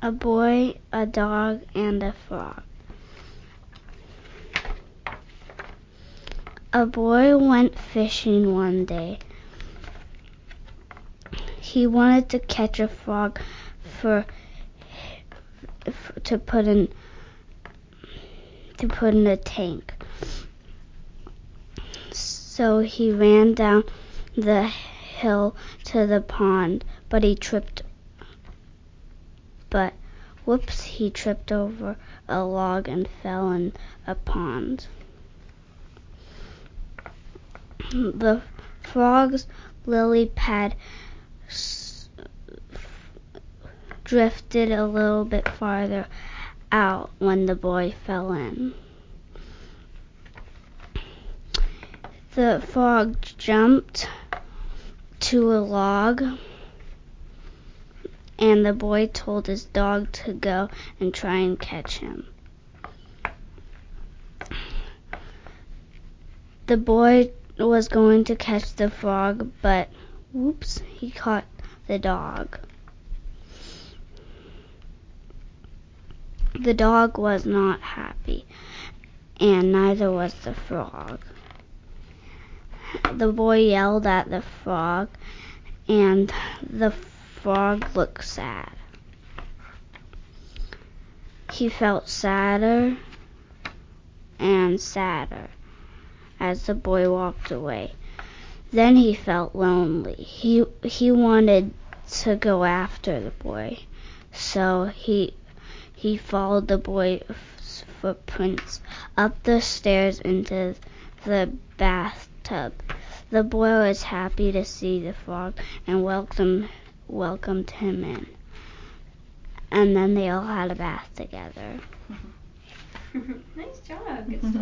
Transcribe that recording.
A boy, a dog, and a frog. A boy went fishing one day. He wanted to catch a frog to put in a tank. So he ran down the hill to the pond, but he tripped over a log and fell in a pond. The frog's lily pad drifted a little bit farther out when the boy fell in. The frog jumped to a log, and the boy told his dog to go and try and catch him. The boy was going to catch the frog, but he caught the dog. The dog was not happy, and neither was the frog. The boy yelled at the frog, and the frog looked sad. He felt sadder and sadder as the boy walked away. Then he felt lonely. He wanted to go after the boy, so he followed the boy's footprints up the stairs into the bathtub. The boy was happy to see the frog and welcomed him in. And then they all had a bath together. Nice job. Good story.